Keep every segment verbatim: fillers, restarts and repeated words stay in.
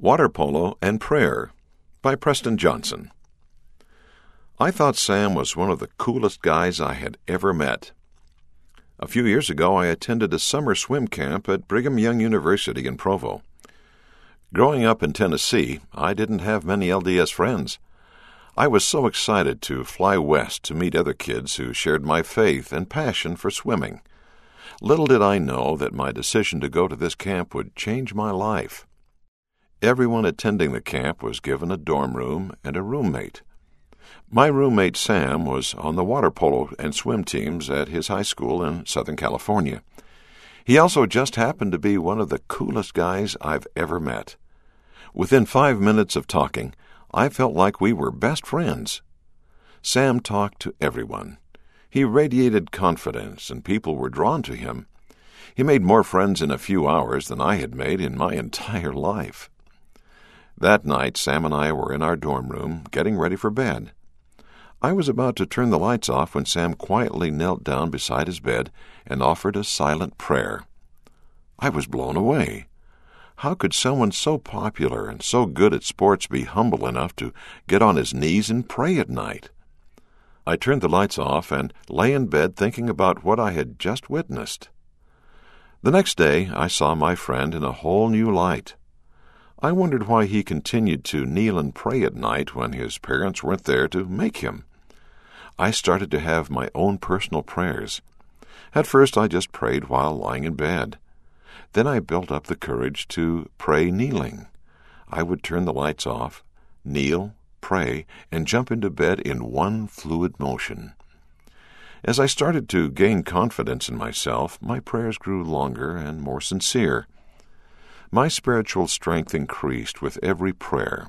Water Polo and Prayer by Preston Johnson. I thought Sam was one of the coolest guys I had ever met. A few years ago, I attended a summer swim camp at Brigham Young University in Provo. Growing up in Tennessee, I didn't have many L D S friends. I was so excited to fly west to meet other kids who shared my faith and passion for swimming. Little did I know that my decision to go to this camp would change my life. Everyone attending the camp was given a dorm room and a roommate. My roommate Sam was on the water polo and swim teams at his high school in Southern California. He also just happened to be one of the coolest guys I've ever met. Within five minutes of talking, I felt like we were best friends. Sam talked to everyone. He radiated confidence, and people were drawn to him. He made more friends in a few hours than I had made in my entire life. That night, Sam and I were in our dorm room, getting ready for bed. I was about to turn the lights off when Sam quietly knelt down beside his bed and offered a silent prayer. I was blown away. How could someone so popular and so good at sports be humble enough to get on his knees and pray at night? I turned the lights off and lay in bed thinking about what I had just witnessed. The next day, I saw my friend in a whole new light. I wondered why he continued to kneel and pray at night when his parents weren't there to make him. I started to have my own personal prayers. At first, I just prayed while lying in bed. Then I built up the courage to pray kneeling. I would turn the lights off, kneel, pray, and jump into bed in one fluid motion. As I started to gain confidence in myself, my prayers grew longer and more sincere. My spiritual strength increased with every prayer.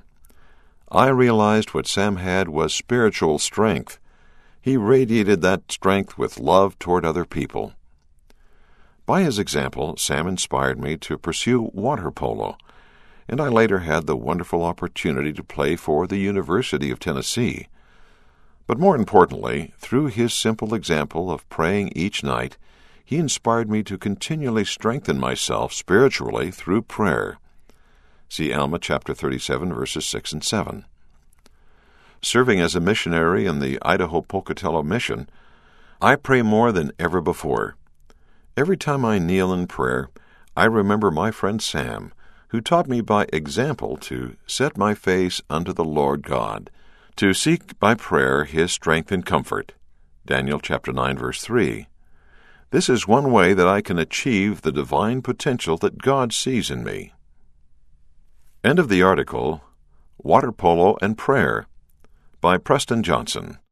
I realized what Sam had was spiritual strength. He radiated that strength with love toward other people. By his example, Sam inspired me to pursue water polo, and I later had the wonderful opportunity to play for the University of Tennessee. But more importantly, through his simple example of praying each night, he inspired me to continually strengthen myself spiritually through prayer. See Alma chapter thirty-seven, verses six and seven. Serving as a missionary in the Idaho-Pocatello Mission, I pray more than ever before. Every time I kneel in prayer, I remember my friend Sam, who taught me by example to set my face unto the Lord God, to seek by prayer his strength and comfort. Daniel chapter nine, verse three. This is one way that I can achieve the divine potential that God sees in me. End of the article, Water Polo and Prayer by Preston Johnson.